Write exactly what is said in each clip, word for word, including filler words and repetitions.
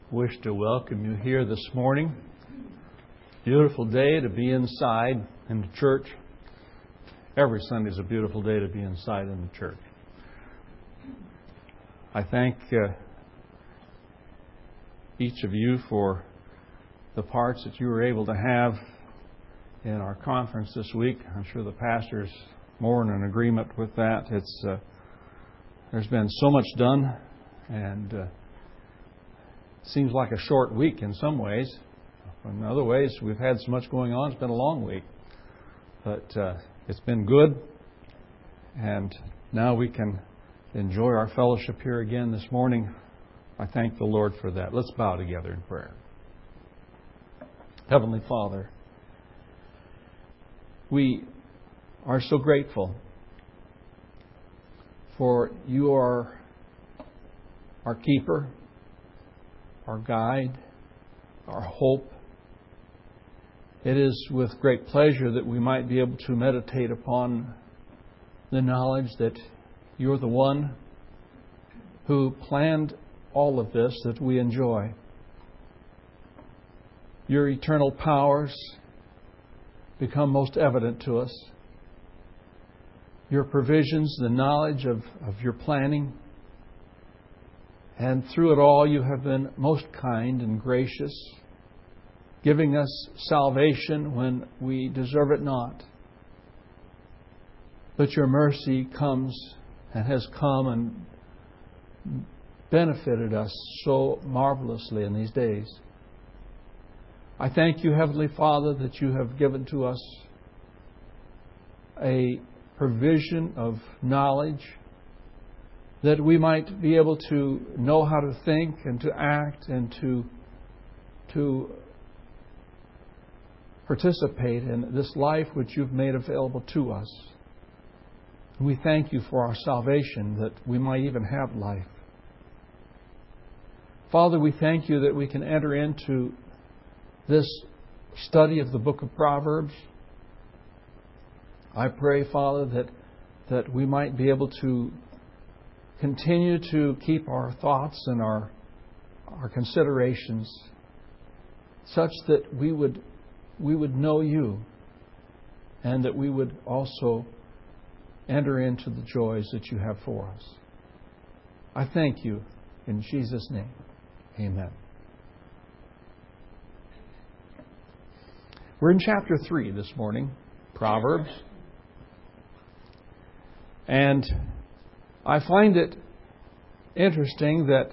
wish to welcome you here this morning. Beautiful day to be inside in the church. Every Sunday is a beautiful day to be inside in the church. I thank uh, each of you for the parts that you were able to have in our conference this week. I'm sure the pastor's more in agreement with that. It's uh, there's been so much done, and uh, seems like a short week in some ways. In other ways, we've had so much going on. It's been a long week, but uh, it's been good, and now we can enjoy our fellowship here again this morning. I thank the Lord for that. Let's bow together in prayer. Heavenly Father, we are so grateful for you are our keeper, our guide, our hope. It is with great pleasure that we might be able to meditate upon the knowledge that you're the one who planned all of this that we enjoy. Your eternal powers become most evident to us. Your provisions, the knowledge of, of your planning. And through it all, you have been most kind and gracious, giving us salvation when we deserve it not. But your mercy comes and has come and benefited us so marvelously in these days. I thank you, Heavenly Father, that you have given to us a provision of knowledge, that we might be able to know how to think and to act and to, to participate in this life which you've made available to us. And we thank you for our salvation, that we might even have life. Father, we thank you that we can enter into this study of the book of Proverbs. I pray, Father, that, that we might be able to continue to keep our thoughts and our, our considerations such that we would, we would know you, and that we would also enter into the joys that you have for us. I thank you in Jesus' name. Amen. We're in chapter three this morning, Proverbs. And I find it interesting that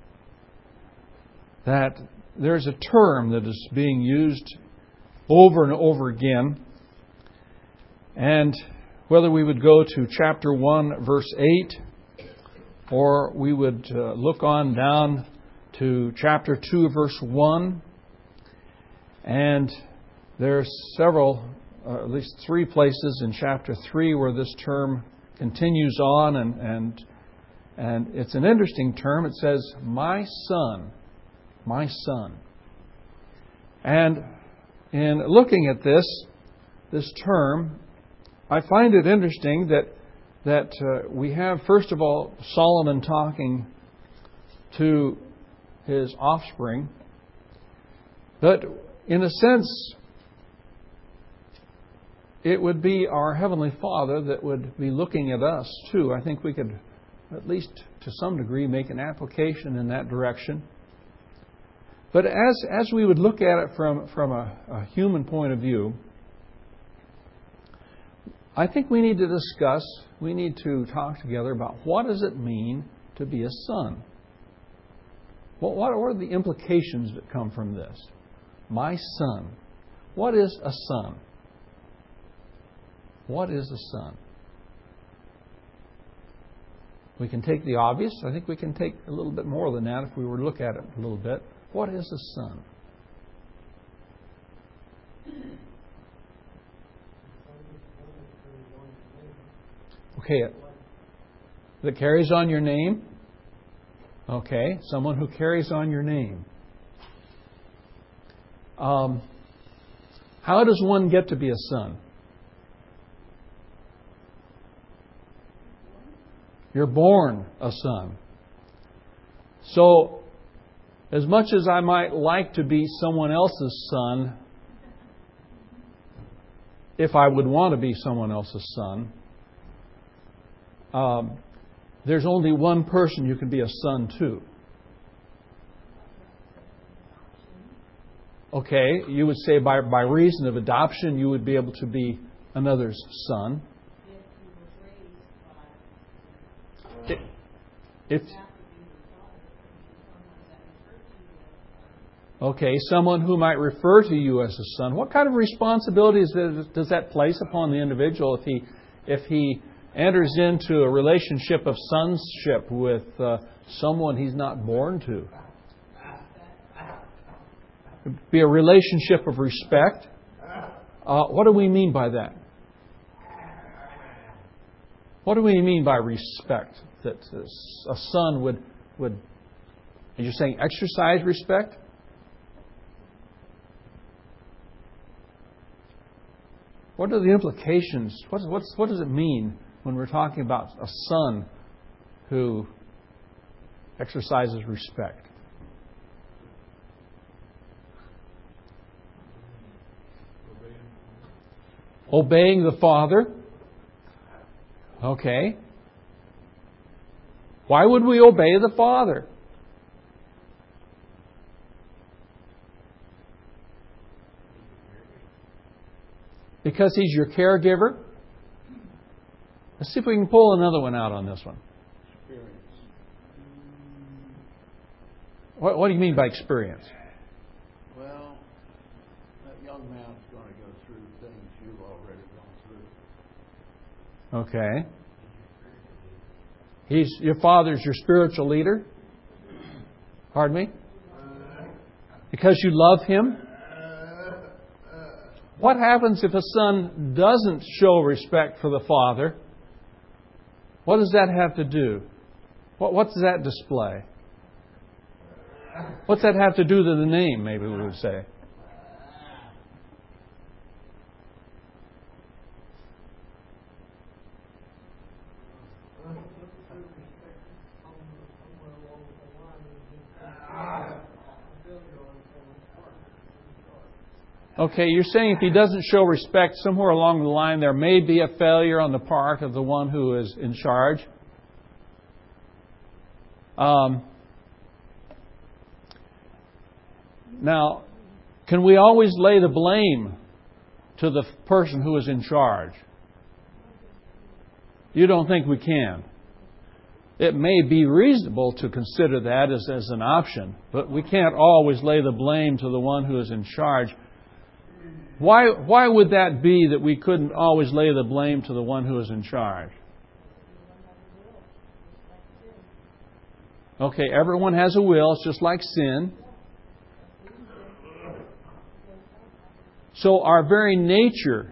that there's a term that is being used over and over again. And whether we would go to chapter one, verse eight, or we would uh, look on down to chapter two, verse one, and there's several, uh, at least three places in chapter three where this term continues on, and, and and it's an interesting term. It says, "My son, my son." And in looking at this, this term, I find it interesting that that uh, we have, first of all, Solomon talking to his offspring, but in a sense, it would be our Heavenly Father that would be looking at us too. I think we could, at least to some degree, make an application in that direction. But as as we would look at it from, from a, a human point of view, I think we need to discuss, we need to talk together about what does it mean to be a son? What, what are the implications that come from this? My son. What is a son? What is a son? We can take the obvious. I think we can take a little bit more than that if we were to look at it a little bit. What is a son? Okay, that carries on your name. Okay, someone who carries on your name. Um, how does one get to be a son? You're born a son. So as much as I might like to be someone else's son, if I would want to be someone else's son, um, there's only one person you can be a son to. Okay, you would say by, by reason of adoption, you would be able to be another's son. If, if Okay, someone who might refer to you as a son. What kind of responsibilities does that place upon the individual if he if he enters into a relationship of sonship with uh, someone he's not born to? It'd be a relationship of respect. Uh, what do we mean by that? What do we mean by respect? That a son would would are you saying exercise respect? What are the implications? What, what's, what does it mean when we're talking about a son who exercises respect? Obeying the Father. Okay. Why would we obey the Father? Because He's your caregiver? Let's see if we can pull another one out on this one. Experience. What, what do you mean by experience? Well, that young man's going to go through things you've already gone through. Okay. He's your father's your spiritual leader? Pardon me? Because you love him? What happens if a son doesn't show respect for the father? What does that have to do? What, what does that display? What's that have to do to the name, maybe we would say? Okay, you're saying if he doesn't show respect somewhere along the line, there may be a failure on the part of the one who is in charge. Um, now, can we always lay the blame to the person who is in charge? You don't think we can. It may be reasonable to consider that as, as an option, but we can't always lay the blame to the one who is in charge. Why, why would that be that we couldn't always lay the blame to the one who is in charge? Okay, everyone has a will. It's just like sin. So our very nature,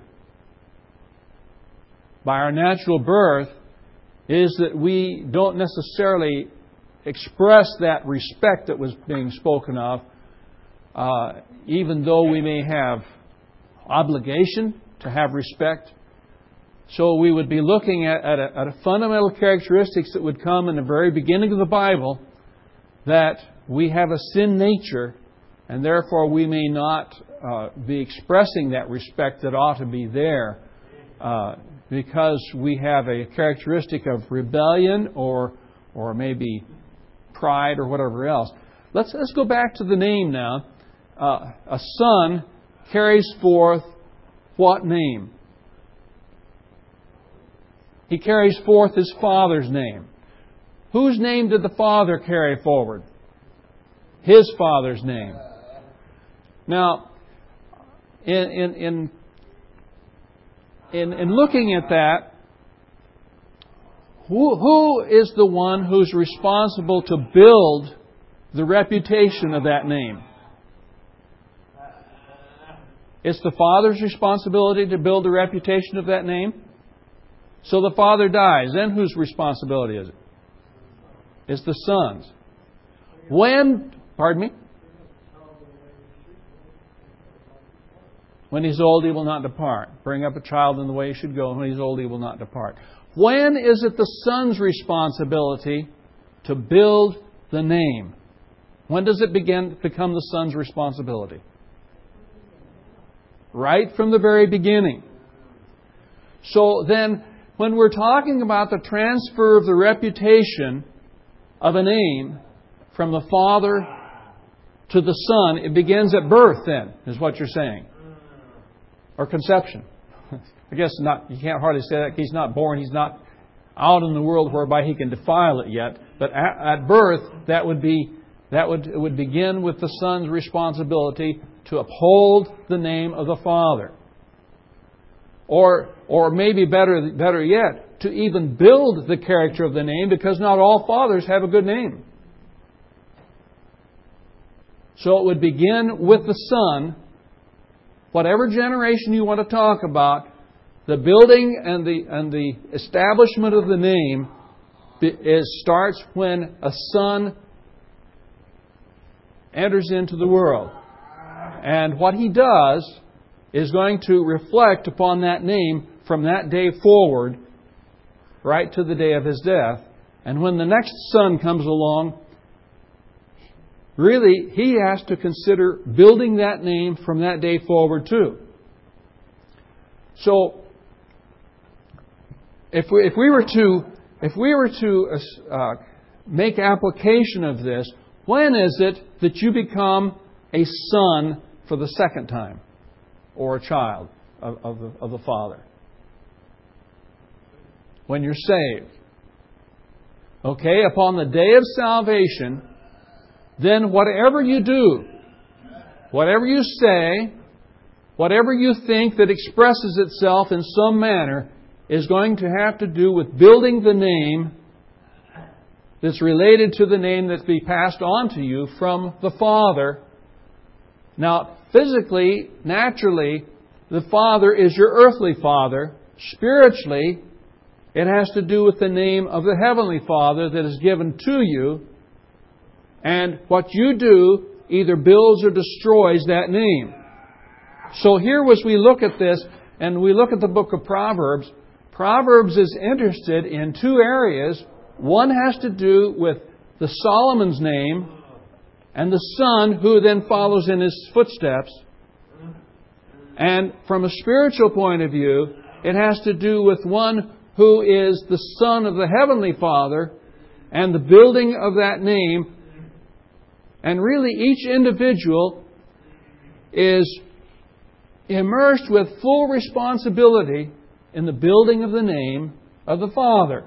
by our natural birth, is that we don't necessarily express that respect that was being spoken of, uh, even though we may have obligation to have respect. So we would be looking at, at, a, at a fundamental characteristics that would come in the very beginning of the Bible, that we have a sin nature, and therefore we may not uh, be expressing that respect that ought to be there uh, because we have a characteristic of rebellion or or maybe pride or whatever else. Let's let's go back to the name now. Uh, a son carries forth what name? He carries forth his father's name. Whose name did the father carry forward? His father's name. Now, in in in in, in looking at that, who who is the one who's responsible to build the reputation of that name? It's the father's responsibility to build the reputation of that name. So the father dies. Then whose responsibility is it? It's the son's. When, pardon me? When he's old, he will not depart. Bring up a child in the way he should go, and when he's old, he will not depart. When is it the son's responsibility to build the name? When does it begin become the son's responsibility? Right from the very beginning. So then, when we're talking about the transfer of the reputation of a name from the father to the son, it begins at birth then, is what you're saying. Or conception. I guess not. You can't hardly say that. He's not born. He's not out in the world whereby he can defile it yet. But at, at birth, that would be that would it would begin with the son's responsibility to uphold the name of the father, or or maybe better better yet, to even build the character of the name, because not all fathers have a good name. So it would begin with the son. Whatever generation you want to talk about, the building and the and the establishment of the name is starts when a son enters into the world. And what he does is going to reflect upon that name from that day forward, right to the day of his death. And when the next son comes along, really, he has to consider building that name from that day forward too. So, if we, if we were to if we were to uh, make application of this, when is it that you become a son for the second time, or a child of, of, the, of the Father? When you're saved. Okay, upon the day of salvation, then whatever you do, whatever you say, whatever you think that expresses itself in some manner is going to have to do with building the name that's related to the name that's be passed on to you from the Father. Now, physically, naturally, the Father is your earthly Father. Spiritually, it has to do with the name of the Heavenly Father that is given to you. And what you do either builds or destroys that name. So here as we look at this, and we look at the book of Proverbs, Proverbs is interested in two areas. One has to do with the Solomon's name and the son who then follows in his footsteps. And from a spiritual point of view, it has to do with one who is the Son of the Heavenly Father and the building of that name. And really, each individual is immersed with full responsibility in the building of the name of the Father.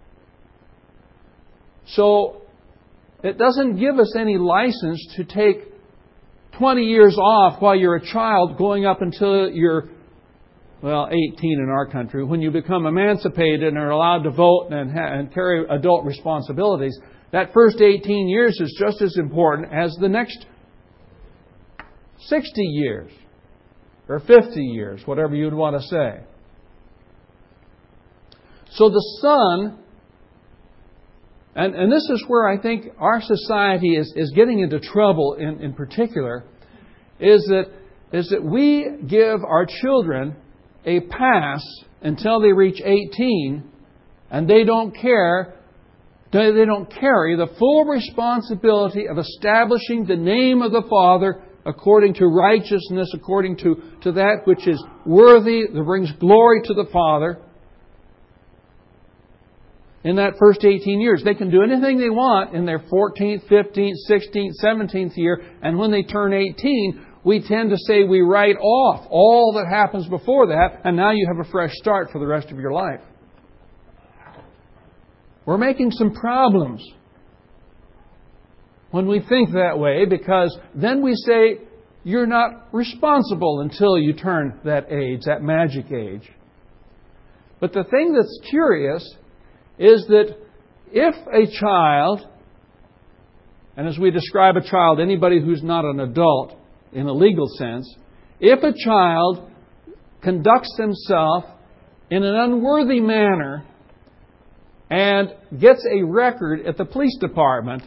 So, it doesn't give us any license to take twenty years off while you're a child, going up until you're, well, eighteen in our country, when you become emancipated and are allowed to vote and, ha- and carry adult responsibilities. That first eighteen years is just as important as the next sixty years or fifty years, whatever you'd want to say. So the Son, and, and this is where I think our society is, is getting into trouble in, in particular, is that, is that we give our children a pass until they reach eighteen, and they don't care They don't carry the full responsibility of establishing the name of the Father according to righteousness, according to, to that which is worthy, that brings glory to the Father. In that first eighteen years, they can do anything they want in their fourteenth, fifteenth, sixteenth, seventeenth year, and when they turn eighteen, we tend to say we write off all that happens before that, and now you have a fresh start for the rest of your life. We're making some problems when we think that way, because then we say you're not responsible until you turn that age, that magic age. But the thing that's curious is that if a child, and as we describe a child, anybody who's not an adult in a legal sense, if a child conducts himself in an unworthy manner and gets a record at the police department,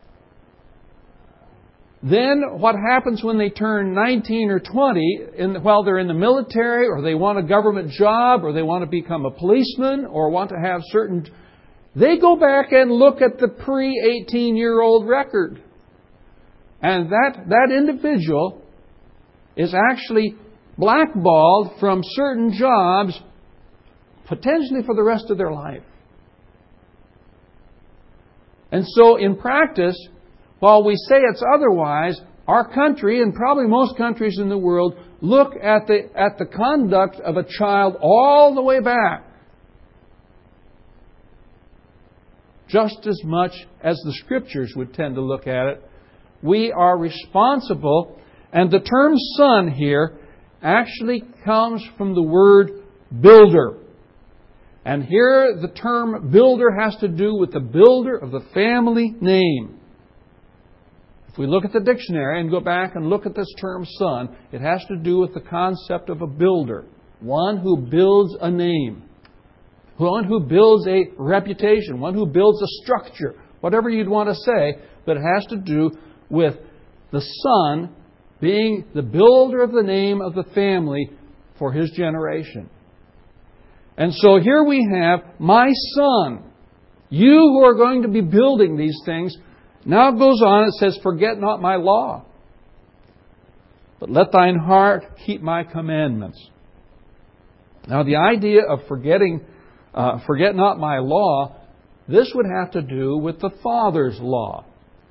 then what happens when they turn nineteen or twenty, in, while they're in the military, or they want a government job, or they want to become a policeman, or want to have certain... They go back and look at the pre-eighteen-year-old record. And that, that individual is actually blackballed from certain jobs, potentially for the rest of their life. And so in practice, while we say it's otherwise, our country, and probably most countries in the world, look at the, at the conduct of a child all the way back, just as much as the Scriptures would tend to look at it. We are responsible, and the term son here actually comes from the word builder. And here the term builder has to do with the builder of the family name. If we look at the dictionary and go back and look at this term son, it has to do with the concept of a builder. One who builds a name. One who builds a reputation. One who builds a structure. Whatever you'd want to say, but it has to do with the son being the builder of the name of the family for his generation. And so here we have, my son, you who are going to be building these things. Now it goes on, it says, forget not my law, but let thine heart keep my commandments. Now the idea of forgetting, uh, forget not my law, this would have to do with the Father's law.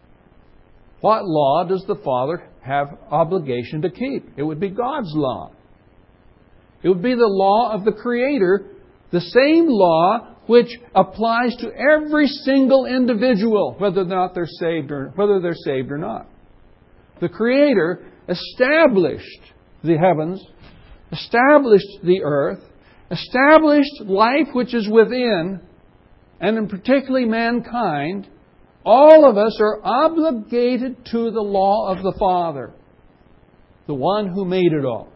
What law does the Father have obligation to keep? It would be God's law. It would be the law of the Creator, the same law which applies to every single individual, whether or not they're saved or whether they're saved or not. The Creator established the heavens, established the earth, established life which is within, and in particularly mankind. All of us are obligated to the law of the Father, the one who made it all.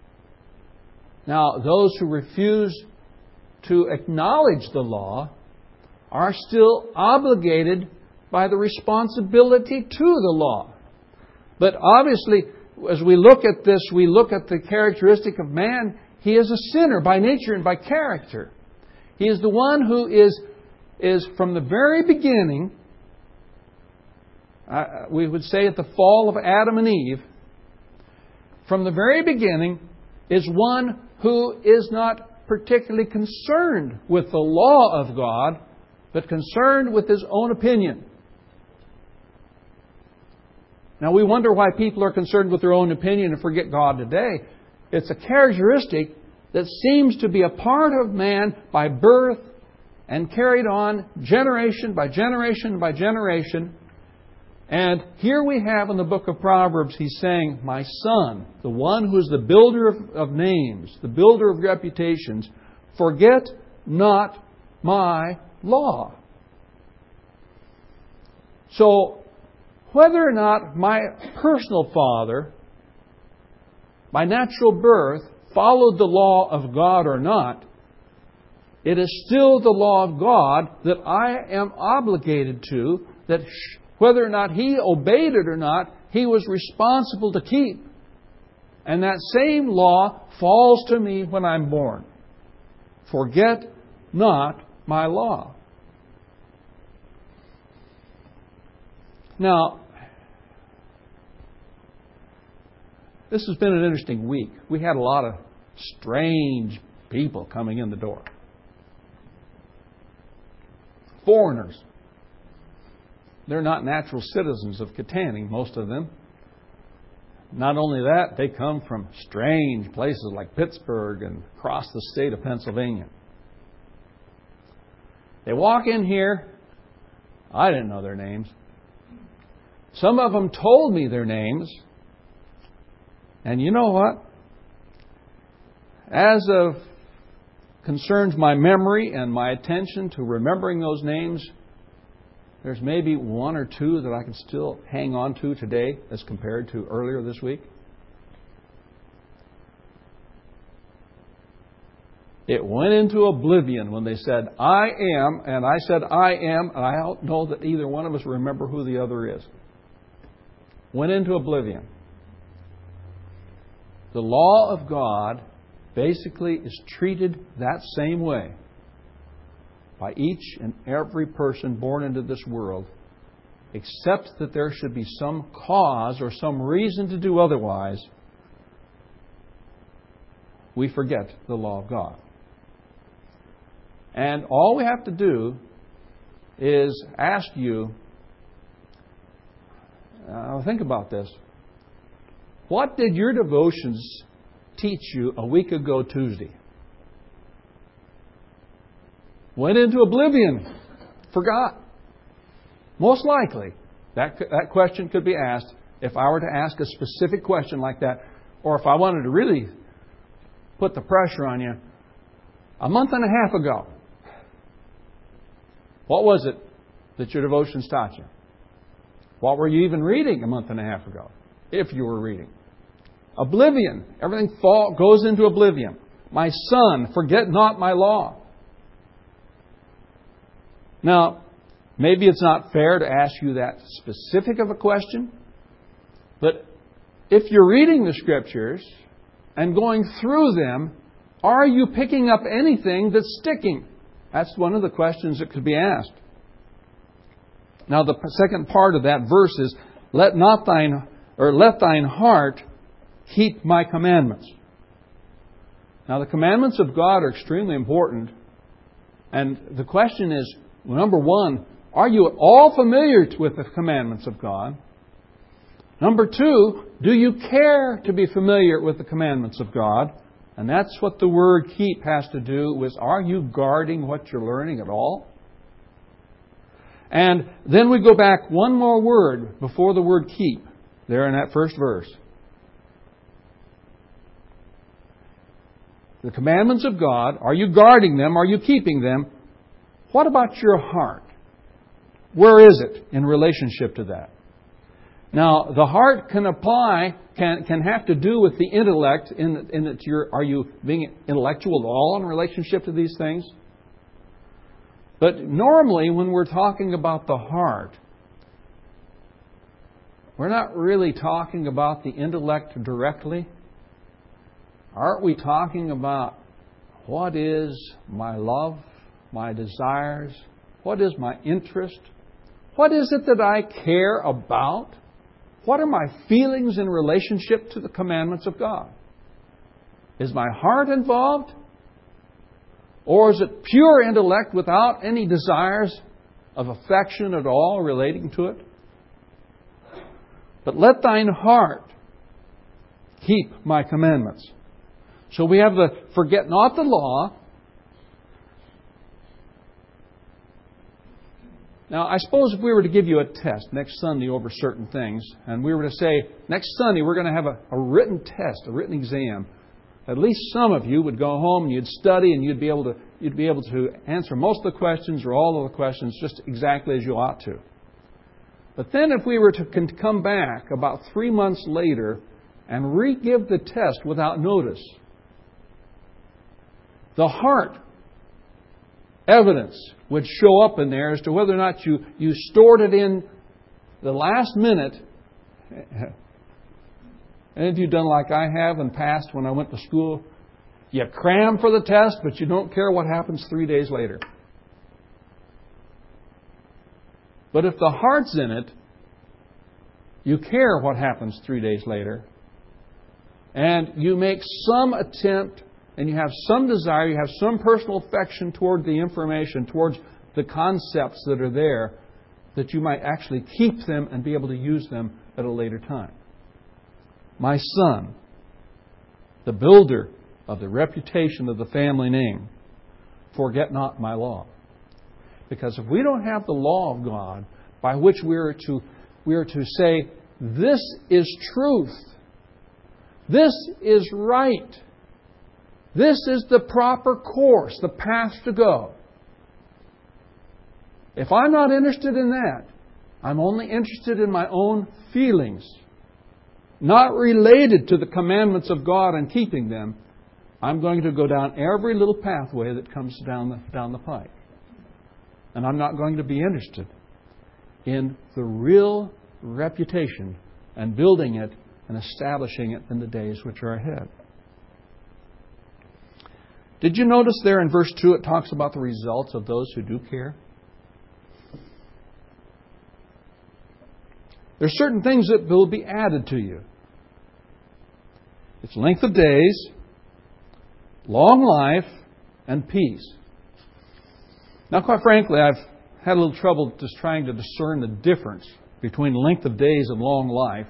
Now, those who refuse to acknowledge the law are still obligated by the responsibility to the law. But obviously, as we look at this, we look at the characteristic of man. He is a sinner by nature and by character. He is the one who is, is from the very beginning, uh, we would say at the fall of Adam and Eve, from the very beginning is one who is not particularly concerned with the law of God, but concerned with his own opinion. Now we wonder why people are concerned with their own opinion and forget God today. It's a characteristic that seems to be a part of man by birth and carried on generation by generation by generation. And here we have in the book of Proverbs, he's saying, my son, the one who is the builder of, of names, the builder of reputations, forget not my law. So, whether or not my personal father, by natural birth, followed the law of God or not, it is still the law of God that I am obligated to, that whether or not he obeyed it or not, he was responsible to keep. And that same law falls to me when I'm born. Forget not my law. Now, this has been an interesting week. We had a lot of strange people coming in the door. Foreigners. They're not natural citizens of Kittanning, most of them. Not only that, they come from strange places like Pittsburgh and across the state of Pennsylvania. They walk in here. I didn't know their names. Some of them told me their names. And you know what? As of concerns my memory and my attention to remembering those names, there's maybe one or two that I can still hang on to today as compared to earlier this week. It went into oblivion when they said, I am, and I said, I am, and I don't know that either one of us remember who the other is. Went into oblivion. The law of God basically is treated that same way by each and every person born into this world. except that there should be some cause or some reason to do otherwise, we forget the law of God. And all we have to do is ask you, uh, think about this. What did your devotions teach you a week ago Tuesday? Went into oblivion. Forgot. Most likely, that, that question could be asked if I were to ask a specific question like that, or if I wanted to really put the pressure on you. A month and a half ago, what was it that your devotions taught you? What were you even reading a month and a half ago, if you were reading? Oblivion. Everything fall, goes into oblivion. My son, forget not my law. Now, maybe it's not fair to ask you that specific of a question, but if you're reading the Scriptures and going through them, are you picking up anything that's sticking? That's one of the questions that could be asked. Now, the second part of that verse is, "Let not thine or let thine heart keep my commandments." Now, the commandments of God are extremely important, and the question is, number one, are you at all familiar with the commandments of God? Number two, do you care to be familiar with the commandments of God? And that's what the word keep has to do with, are you guarding what you're learning at all? And then we go back one more word before the word keep, there in that first verse. The commandments of God, are you guarding them? Are you keeping them? What about your heart? Where is it in relationship to that? Now, the heart can apply, can can have to do with the intellect, in, in that you're, are you being intellectual at all in relationship to these things? But normally, when we're talking about the heart, we're not really talking about the intellect directly. Aren't we talking about what is my love, my desires? What is my interest? What is it that I care about? What are my feelings in relationship to the commandments of God? Is my heart involved? Or is it pure intellect without any desires of affection at all relating to it? But let thine heart keep my commandments. So we have the forget not the law. Now, I suppose if we were to give you a test next Sunday over certain things, and we were to say, next Sunday we're going to have a, a written test, a written exam, at least some of you would go home and you'd study and you'd be able to you'd be able to answer most of the questions or all of the questions just exactly as you ought to. But then if we were to come back about three months later and re-give the test without notice, the heart evidence would show up in there as to whether or not you, you stored it in the last minute. Any of you done like I have in the past when I went to school? You cram for the test, but you don't care what happens three days later. But if the heart's in it, you care what happens three days later. And you make some attempt, and you have some desire, you have some personal affection toward the information, towards the concepts that are there, that you might actually keep them and be able to use them at a later time. My son, the builder of the reputation of the family name, forget not my law. Because if we don't have the law of God by which we are to, we are to say, this is truth, this is right, this is the proper course, the path to go. If I'm not interested in that, I'm only interested in my own feelings, not related to the commandments of God and keeping them, I'm going to go down every little pathway that comes down the, down the pike. And I'm not going to be interested in the real reputation and building it and establishing it in the days which are ahead. Did you notice there in verse two it talks about the results of those who do care? There's certain things that will be added to you. It's length of days, long life, and peace. Now, quite frankly, I've had a little trouble just trying to discern the difference between length of days and long life.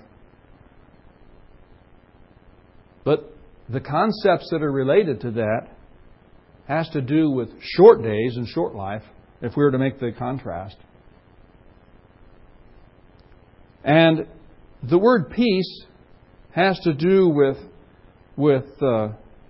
But the concepts that are related to that has to do with short days and short life, if we were to make the contrast. And the word peace has to do with, with uh,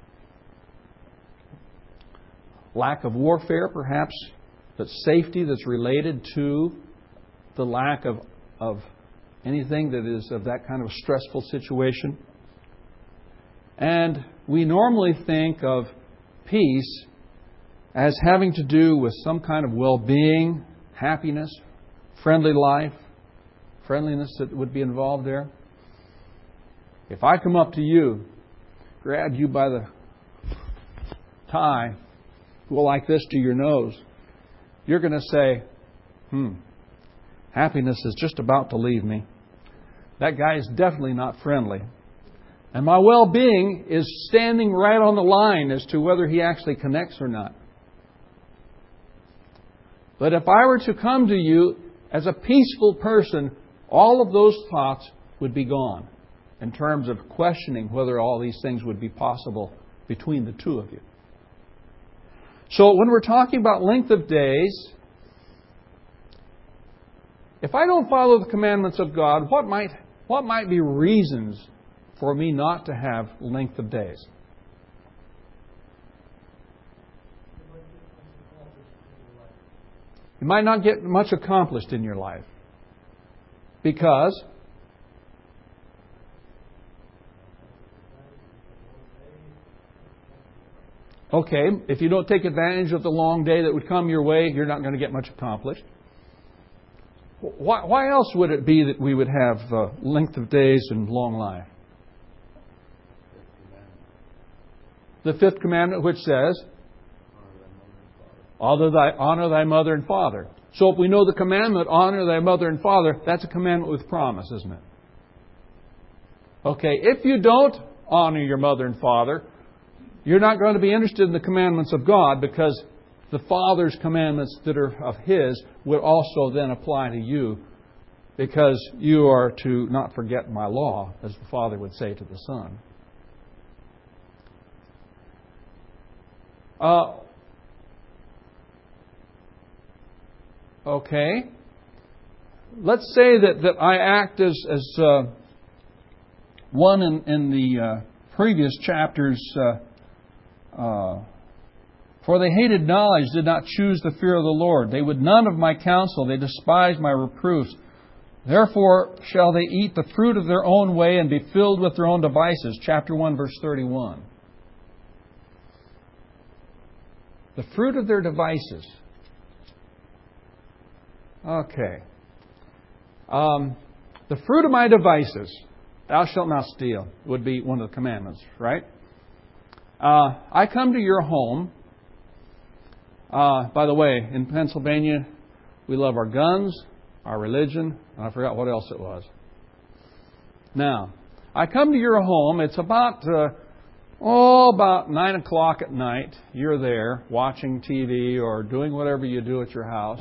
lack of warfare, perhaps, but safety that's related to the lack of, of anything that is of that kind of stressful situation. And we normally think of peace as having to do with some kind of well-being, happiness, friendly life, friendliness that would be involved there. If I come up to you, grab you by the tie, go like this to your nose, you're going to say, hmm, happiness is just about to leave me. That guy is definitely not friendly. And my well-being is standing right on the line as to whether he actually connects or not. But if I were to come to you as a peaceful person, all of those thoughts would be gone in terms of questioning whether all these things would be possible between the two of you. So when we're talking about length of days, if I don't follow the commandments of God, what might what might be reasons for me not to have length of days? You might not get much accomplished in your life. Because okay, if you don't take advantage of the long day that would come your way, you're not going to get much accomplished. Why, why else would it be that we would have uh, length of days and long life? The fifth commandment, which says, honor thy, honor thy mother and father. So if we know the commandment, honor thy mother and father, that's a commandment with promise, isn't it? Okay, if you don't honor your mother and father, you're not going to be interested in the commandments of God, because the Father's commandments that are of His would also then apply to you, because you are to not forget my law, as the Father would say to the Son. Uh, okay. Let's say that, that I act as, as uh, one in, in the uh, previous chapters. Uh, uh, For they hated knowledge, did not choose the fear of the Lord. They would none of my counsel. They despised my reproofs. Therefore shall they eat the fruit of their own way and be filled with their own devices. Chapter one, verse thirty-one. The fruit of their devices. Okay. Um, the fruit of my devices. Thou shalt not steal would be one of the commandments, right? Uh, I come to your home. Uh, by the way, in Pennsylvania, we love our guns, our religion, and I forgot what else it was. Now, I come to your home. It's about, uh, oh, about nine o'clock at night. You're there watching T V or doing whatever you do at your house.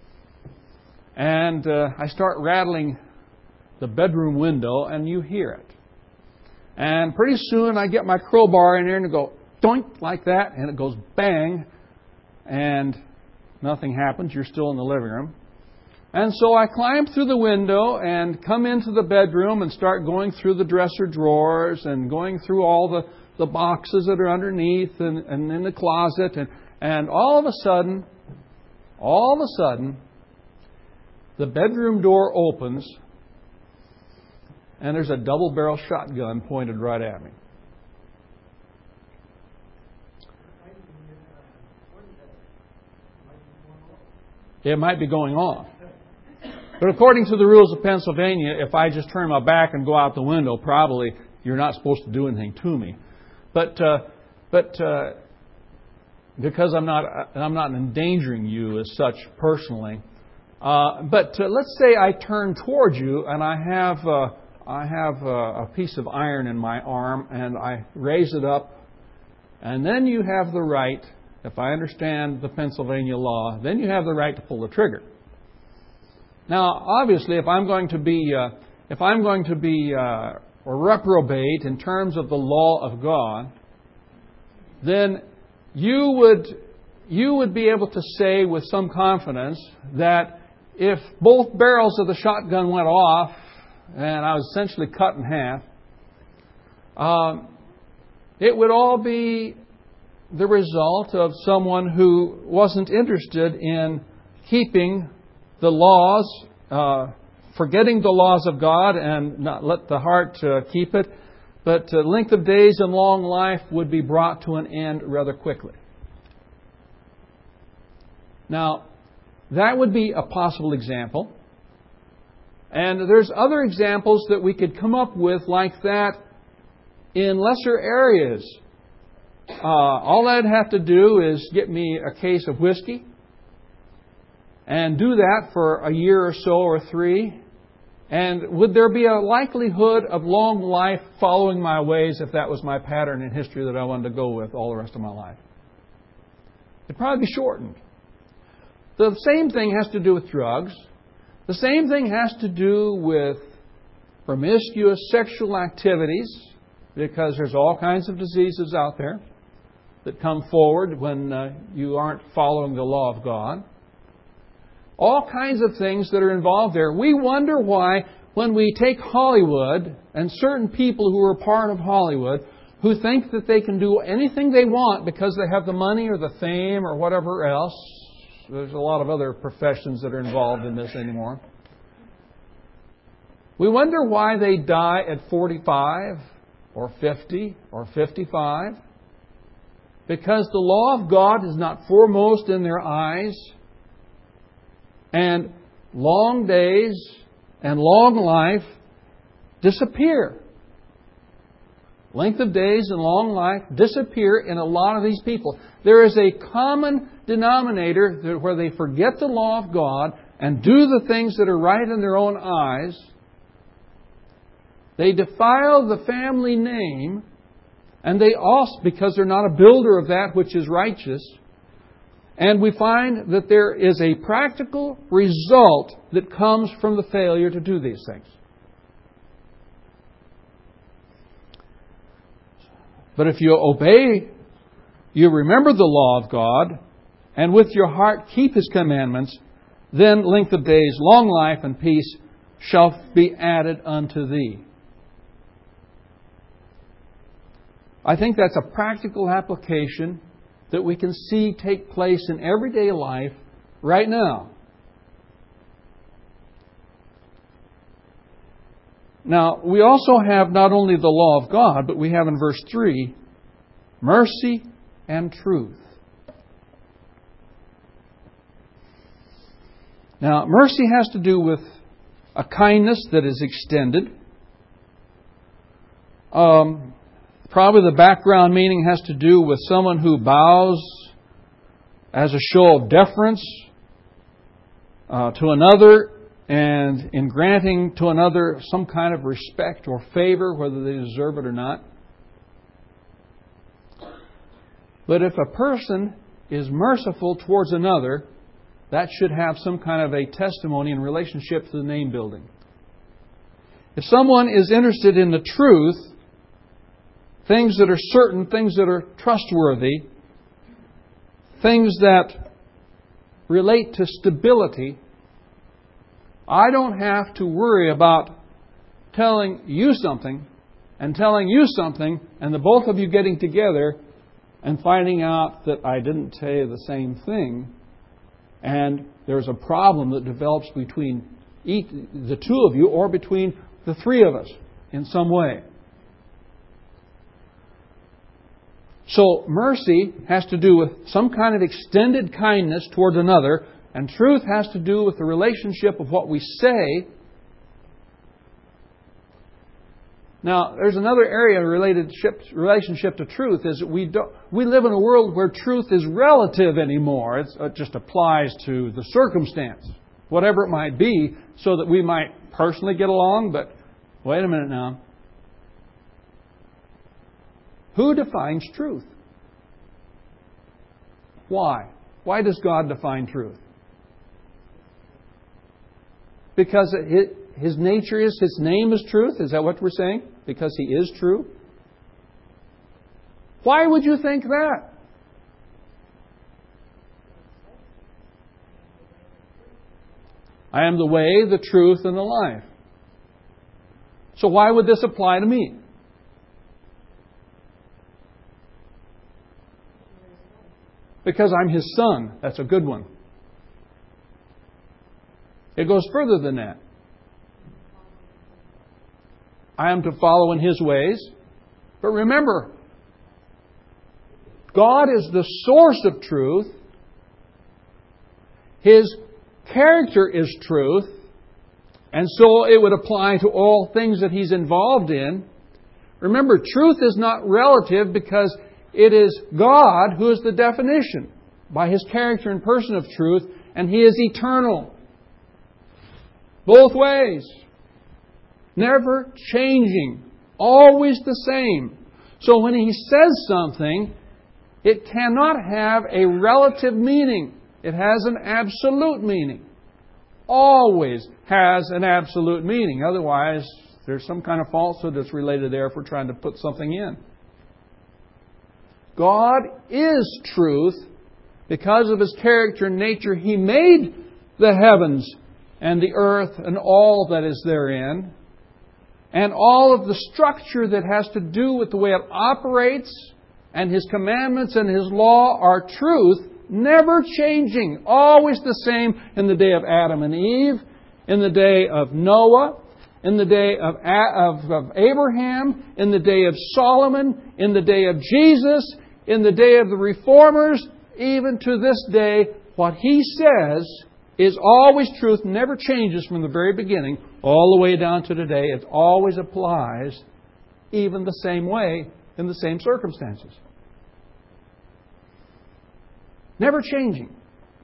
And uh, I start rattling the bedroom window, and you hear it. And pretty soon I get my crowbar in there and go doink like that, and it goes bang. And nothing happens. You're still in the living room. And so I climb through the window and come into the bedroom and start going through the dresser drawers and going through all the, the boxes that are underneath and, and in the closet. And, and all of a sudden, all of a sudden, the bedroom door opens and there's a double-barrel shotgun pointed right at me. It might be going on. But according to the rules of Pennsylvania, if I just turn my back and go out the window, probably you're not supposed to do anything to me. But uh, but uh, because I'm not I'm not endangering you as such personally, Uh, but uh, let's say I turn towards you and I have uh, I have uh, a piece of iron in my arm and I raise it up, and then you have the right, if I understand the Pennsylvania law, then you have the right to pull the trigger. Now, obviously, if I'm going to be uh, if I'm going to be uh, a reprobate in terms of the law of God, then you would you would be able to say with some confidence that if both barrels of the shotgun went off and I was essentially cut in half, um, it would all be the result of someone who wasn't interested in keeping the laws, uh, forgetting the laws of God and not let the heart uh, keep it, but uh, length of days and long life would be brought to an end rather quickly. Now, that would be a possible example. And there's other examples that we could come up with like that in lesser areas. Uh, all I'd have to do is get me a case of whiskey and do that for a year or so or three. And would there be a likelihood of long life following my ways if that was my pattern in history that I wanted to go with all the rest of my life? It'd probably be shortened. The same thing has to do with drugs. The same thing has to do with promiscuous sexual activities, because there's all kinds of diseases out there that come forward when uh, you aren't following the law of God. All kinds of things that are involved there. We wonder why when we take Hollywood and certain people who are part of Hollywood who think that they can do anything they want because they have the money or the fame or whatever else. There's a lot of other professions that are involved in this anymore. We wonder why they die at forty-five or fifty or fifty-five. Because the law of God is not foremost in their eyes. And long days and long life disappear. Length of days and long life disappear in a lot of these people. There is a common denominator where they forget the law of God and do the things that are right in their own eyes. They defile the family name, and they also, because they're not a builder of that which is righteous. And we find that there is a practical result that comes from the failure to do these things. But if you obey, you remember the law of God, and with your heart keep His commandments, then length of days, long life, and peace shall be added unto thee. I think that's a practical application that we can see take place in everyday life right now. Now, we also have not only the law of God, but we have in verse three, mercy and truth. Now, mercy has to do with a kindness that is extended. Um, probably the background meaning has to do with someone who bows as a show of deference uh, to another, and in granting to another some kind of respect or favor, whether they deserve it or not. But if a person is merciful towards another, that should have some kind of a testimony in relationship to the name building. If someone is interested in the truth, things that are certain, things that are trustworthy, things that relate to stability, I don't have to worry about telling you something and telling you something and the both of you getting together and finding out that I didn't tell you the same thing, and there's a problem that develops between each, the two of you, or between the three of us in some way. So mercy has to do with some kind of extended kindness towards another, and truth has to do with the relationship of what we say. Now, there's another area related relationship to truth, is that we don't, we live in a world where truth is relative anymore. It's, it just applies to the circumstance. whatever it might be, so that we might personally get along. But wait a minute now. Who defines truth? Why? Why does God define truth? Because His nature is, His name is truth? Is that what we're saying? Because He is true? Why would you think that? I am the way, the truth, and the life. So why would this apply to me? Because I'm His son. That's a good one. It goes further than that. I am to follow in His ways. But remember, God is the source of truth. His character is truth. And so it would apply to all things that He's involved in. Remember, truth is not relative because it is God who is the definition by His character and person of truth, and He is eternal. Both ways. Never changing. Always the same. So when He says something, it cannot have a relative meaning. It has an absolute meaning. Always has an absolute meaning. Otherwise, there's some kind of falsehood that's related there if we're trying to put something in. God is truth. Because of His character and nature, He made the heavens and the earth and all that is therein. And all of the structure that has to do with the way it operates, and His commandments and His law are truth, never changing. Always the same in the day of Adam and Eve, in the day of Noah, in the day of, of, of Abraham, in the day of Solomon, in the day of Jesus, in the day of the Reformers, even to this day, what He says is always truth, never changes from the very beginning, all the way down to today. It always applies, even the same way, in the same circumstances. Never changing.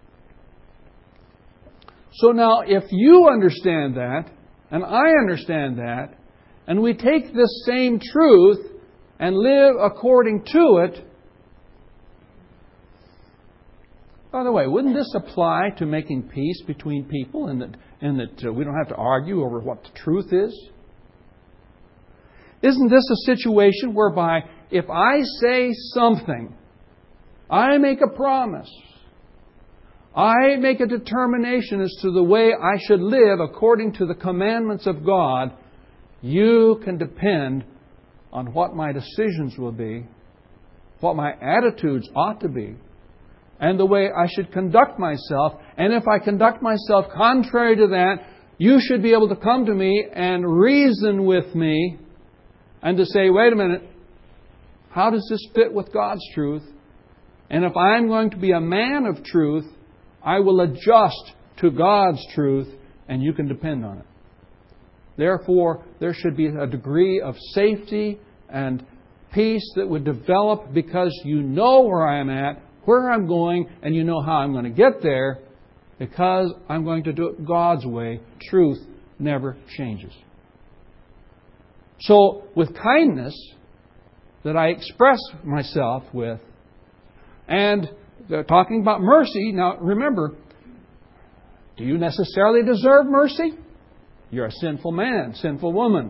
So now, if you understand that, and I understand that, and we take this same truth and live according to it. By the way, wouldn't this apply to making peace between people, and that, and that uh, we don't have to argue over what the truth is? Isn't this a situation whereby if I say something, I make a promise, I make a determination as to the way I should live according to the commandments of God, you can depend on what my decisions will be, what my attitudes ought to be, and the way I should conduct myself. And if I conduct myself contrary to that, you should be able to come to me and reason with me and to say, wait a minute, how does this fit with God's truth? And if I'm going to be a man of truth, I will adjust to God's truth, and you can depend on it. Therefore, there should be a degree of safety and peace that would develop because you know where I am at, where I'm going, and you know how I'm going to get there, because I'm going to do it God's way. Truth never changes. So, with kindness that I express myself with, and talking about mercy, now remember, do you necessarily deserve mercy? You're a sinful man, sinful woman.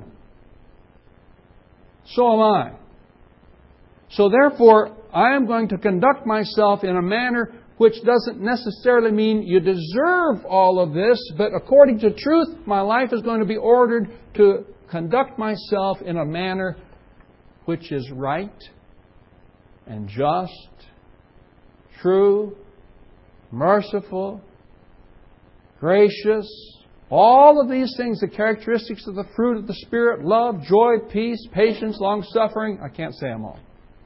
So am I. So therefore, I am going to conduct myself in a manner which doesn't necessarily mean you deserve all of this, but according to truth, my life is going to be ordered to conduct myself in a manner which is right and just, true, merciful, gracious. All of these things, the characteristics of the fruit of the Spirit, love, joy, peace, patience, long-suffering. I can't say them all.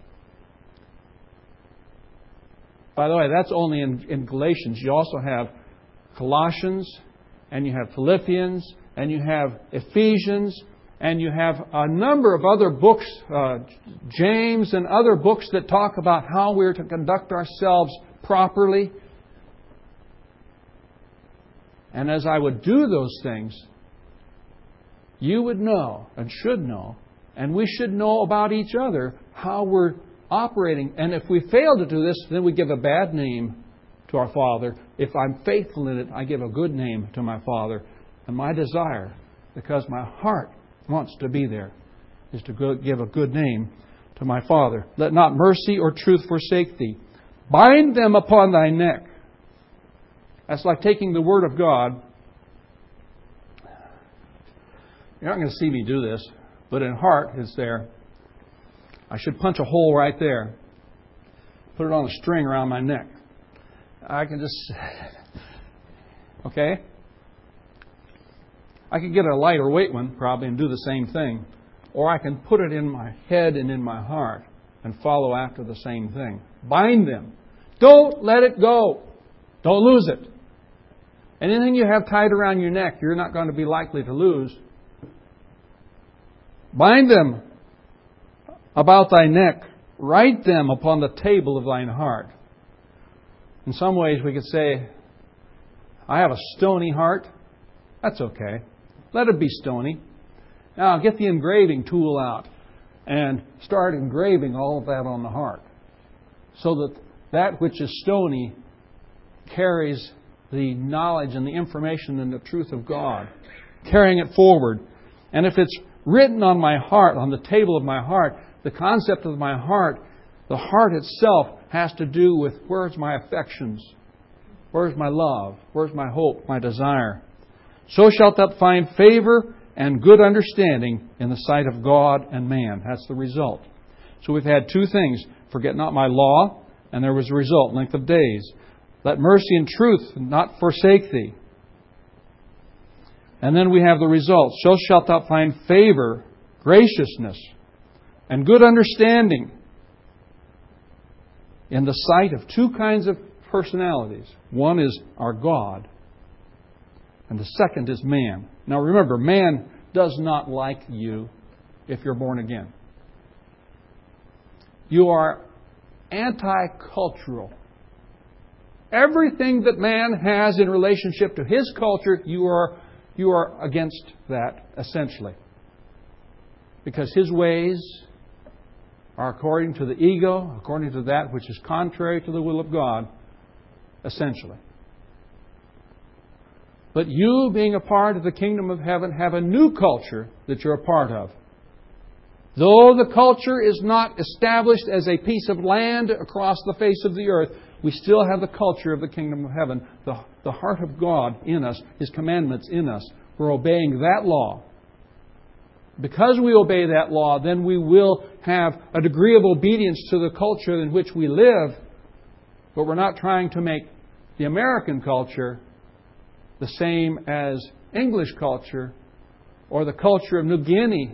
By the way, that's only in, in Galatians. You also have Colossians, and you have Philippians, and you have Ephesians, and you have a number of other books, uh, James and other books that talk about how we're to conduct ourselves properly. And as I would do those things, you would know and should know, and we should know about each other how we're operating. And if we fail to do this, then we give a bad name to our Father. If I'm faithful in it, I give a good name to my Father. And my desire, because my heart wants to be there, is to go give a good name to my Father. Let not mercy or truth forsake thee. Bind them upon thy neck. That's like taking the Word of God. You're not going to see me do this, but in heart it's there. I should punch a hole right there. Put it on a string around my neck. I can just... Okay? I could get a lighter weight one probably and do the same thing. Or I can put it in my head and in my heart and follow after the same thing. Bind them. Don't let it go. Don't lose it. Anything you have tied around your neck, you're not going to be likely to lose. Bind them about thy neck. Write them upon the table of thine heart. In some ways we could say, I have a stony heart. That's okay. Let it be stony. Now get the engraving tool out and start engraving all of that on the heart, so that that which is stony carries the knowledge and the information and the truth of God, carrying it forward. And if it's written on my heart, on the table of my heart, the concept of my heart, the heart itself has to do with where's my affections, where's my love, where's my hope, my desire. So shalt thou find favor and good understanding in the sight of God and man. That's the result. So we've had two things. Forget not my law, and there was a result, length of days. Let mercy and truth not forsake thee. And then we have the result. So shalt thou find favor, graciousness, and good understanding in the sight of two kinds of personalities. One is our God, and the second is man. Now remember, man does not like you if you're born again. You are anti-cultural. Everything that man has in relationship to his culture, you are you are against that, essentially. Because his ways are according to the ego, according to that which is contrary to the will of God, essentially. But you, being a part of the kingdom of heaven, have a new culture that you're a part of. Though the culture is not established as a piece of land across the face of the earth, we still have the culture of the kingdom of heaven, the, the heart of God in us, His commandments in us. We're obeying that law. Because we obey that law, then we will have a degree of obedience to the culture in which we live, but we're not trying to make the American culture the same as English culture or the culture of New Guinea.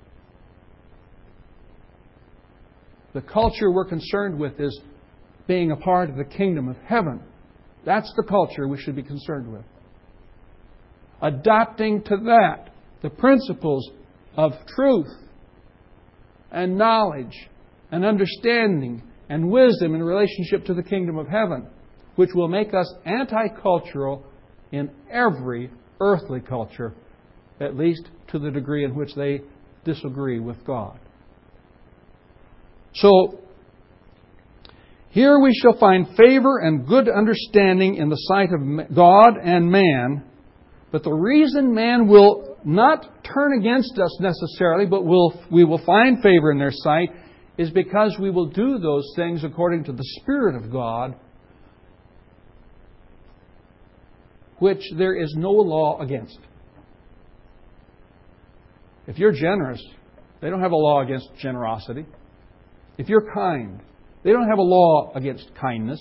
The culture we're concerned with is being a part of the kingdom of heaven. That's the culture we should be concerned with. Adopting to that the principles of truth and knowledge and understanding and wisdom in relationship to the kingdom of heaven, which will make us anti-cultural in every earthly culture, at least to the degree in which they disagree with God. So, here we shall find favor and good understanding in the sight of God and man. But the reason man will not turn against us necessarily, but will we will find favor in their sight, is because we will do those things according to the Spirit of God, which there is no law against. If you're generous, they don't have a law against generosity. If you're kind, they don't have a law against kindness.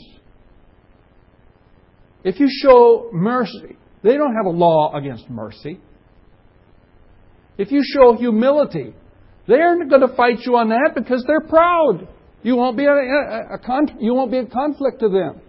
If you show mercy, they don't have a law against mercy. If you show humility, they aren't going to fight you on that because they're proud. You won't be a, a, a con- you won't be a conflict to them.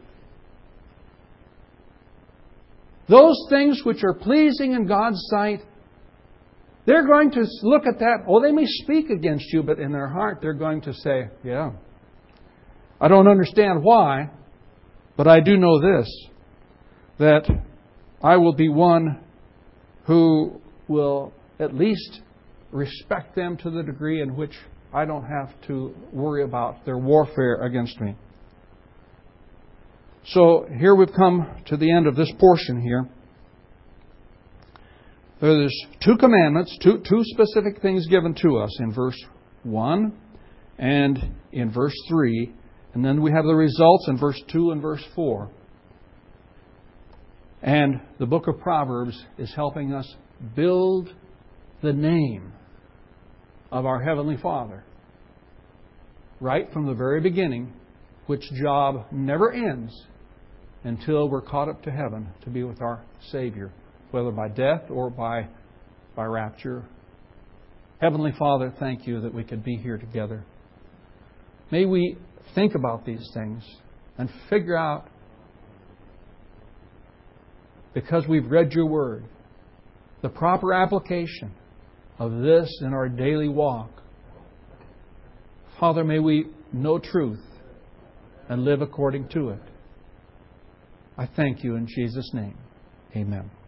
Those things which are pleasing in God's sight, they're going to look at that. Oh, they may speak against you, but in their heart they're going to say, yeah, I don't understand why, but I do know this, that I will be one who will at least respect them to the degree in which I don't have to worry about their warfare against me. So here we've come to the end of this portion here. There's two commandments, two, two specific things given to us in verse one and in verse three. And then we have the results in verse two and verse four. And the book of Proverbs is helping us build the name of our Heavenly Father. Right from the very beginning, which job never ends until we're caught up to heaven to be with our Savior, whether by death or by, by rapture. Heavenly Father, thank You that we could be here together. May we think about these things and figure out, because we've read Your Word, the proper application of this in our daily walk. Father, may we know truth and live according to it. I thank You in Jesus' name. Amen.